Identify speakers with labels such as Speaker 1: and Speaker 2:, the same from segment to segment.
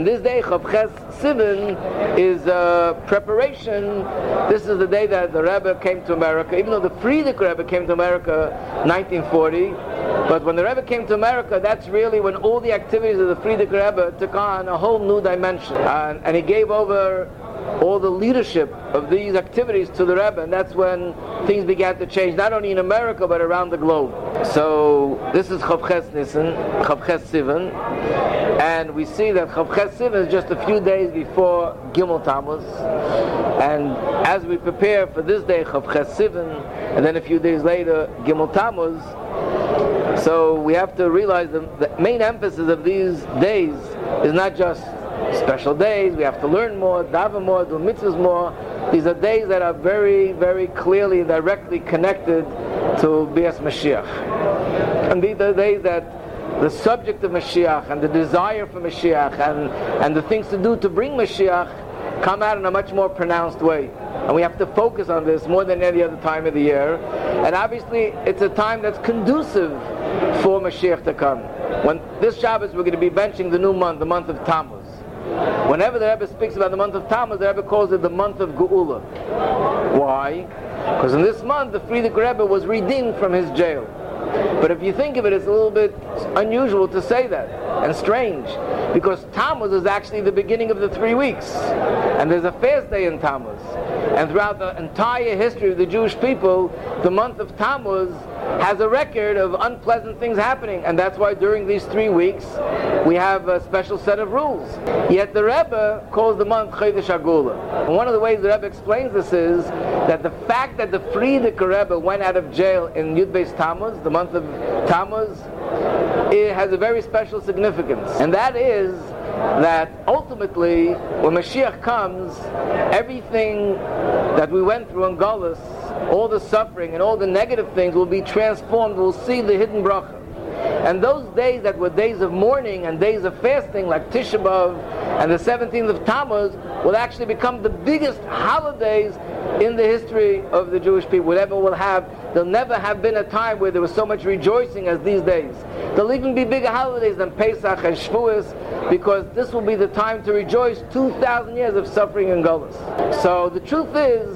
Speaker 1: This day, Chav Ches Sivan, is preparation. This is the day that the Rebbe came to America, even though the Frierdiker Rebbe came to America 1940. But when the Rebbe came to America, that's really when all the activities of the Frierdiker Rebbe took on a whole new dimension. And he gave over all the leadership of these activities to the Rebbe, and that's when things began to change, not only in America, but around the globe. So, this is Chav Ches Nisan, Chav Ches Sivan, and we see that Chav Ches Sivan is just a few days before Gimel Tammuz, and as we prepare for this day, Chav Ches Sivan, and then a few days later, Gimel Tammuz, so we have to realize the main emphasis of these days is not just special days. We have to learn more, daven more, do mitzvahs more. These are days that are very, very clearly and directly connected to Bias Mashiach. And these are days that the subject of Mashiach and the desire for Mashiach and the things to do to bring Mashiach come out in a much more pronounced way. And we have to focus on this more than any other time of the year. And obviously, it's a time that's conducive for Mashiach to come. When this Shabbos, we're going to be benching the new month, the month of Tammuz. Whenever the Rebbe speaks about the month of Tammuz, the Rebbe calls it the month of Geula. Why? Because in this month, the Frierdiker Rebbe was redeemed from his jail. But if you think of it, it's a little bit unusual to say that, and strange, because Tammuz is actually the beginning of the 3 weeks, and there's a fast day in Tammuz. And throughout the entire history of the Jewish people, the month of Tammuz has a record of unpleasant things happening, and that's why during these 3 weeks we have a special set of rules. Yet the Rebbe calls the month Chodesh HaGeula. And one of the ways the Rebbe explains this is that the fact that the Frierdiker Rebbe went out of jail in Yud Beis Tammuz, the month of Tammuz, it has a very special significance. And that is that ultimately, when Mashiach comes, everything that we went through in Golus, all the suffering and all the negative things will be transformed. We'll see the hidden bracha. And those days that were days of mourning and days of fasting, like Tisha B'Av and the 17th of Tammuz, will actually become the biggest holidays in the history of the Jewish people. There'll never have been a time where there was so much rejoicing as these days. There'll even be bigger holidays than Pesach and Shavuos, because this will be the time to rejoice 2,000 years of suffering and Golus. So the truth is,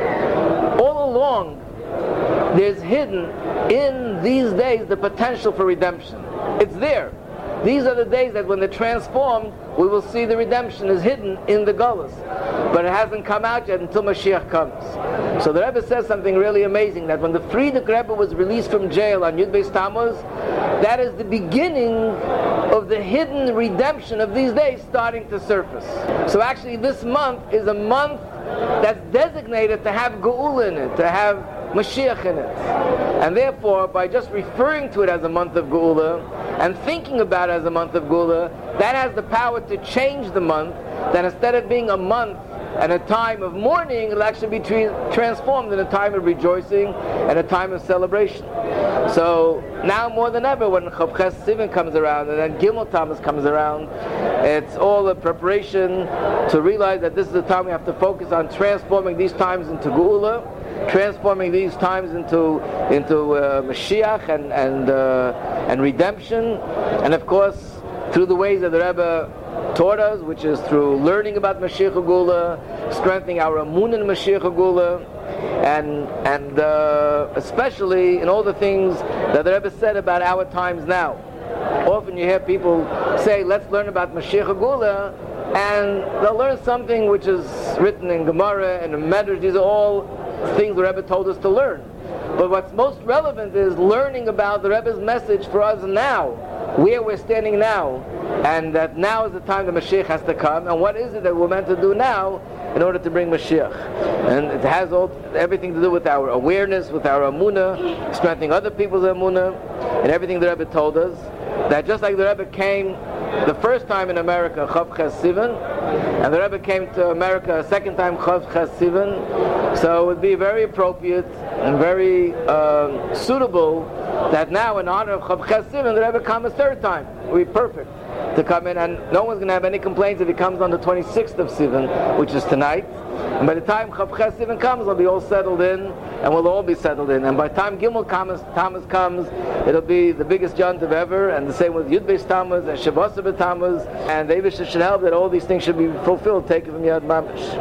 Speaker 1: all along, there's hidden in these days the potential for redemption. It's there. These are the days that when they're transformed, we will see the redemption is hidden in the Golus. But it hasn't come out yet until Mashiach comes. So the Rebbe says something really amazing, that when the Frierdiker Rebbe was released from jail on Yud Beis Tammuz, that is the beginning of the hidden redemption of these days starting to surface. So actually this month is a month that's designated to have Geula in it, to have Mashiach in it. And therefore, by just referring to it as a month of Geula and thinking about it as a month of Geula, that has the power to change the month, that instead of being a month and a time of mourning, it'll actually be transformed in a time of rejoicing and a time of celebration. So now more than ever, when Chav Ches Sivan comes around and then Gimel Tammuz comes around, it's all a preparation to realize that this is the time we have to focus on transforming these times into Geula, transforming these times into Mashiach and redemption, and of course through the ways that the Rebbe taught us, which is through learning about Mashiach Geula, strengthening our Amun in Mashiach Geula, and especially in all the things that the Rebbe said about our times now. Often you hear people say, let's learn about Mashiach Geula, and they'll learn something which is written in Gemara and in Medrash. These are all things the Rebbe told us to learn. But what's most relevant is learning about the Rebbe's message for us now, where we're standing now, and that now is the time the Mashiach has to come, and what is it that we're meant to do now in order to bring Mashiach. And it has everything to do with our awareness, with our Amunah, strengthening other people's Amunah, and everything the Rebbe told us, that just like the Rebbe came the first time in America, Chav Ches Sivan, and the Rebbe came to America a second time, Chav Ches Sivan, so it would be very appropriate and very suitable that now in honor of Chav Ches Sivan, the Rebbe come a third time. It would be perfect. to come in, and no one's going to have any complaints if he comes on the 26th of Sivan, which is tonight. And by the time Chav Ches Sivan comes, they'll be all settled in, and we'll all be settled in. And by the time Gimel Tammuz comes, it'll be the biggest Yontiv ever, and the same with Yud Beis Tammuz and Shavuos B'Tammuz, and the Eibush should help that all these things should be fulfilled, taken from Yad Mamish.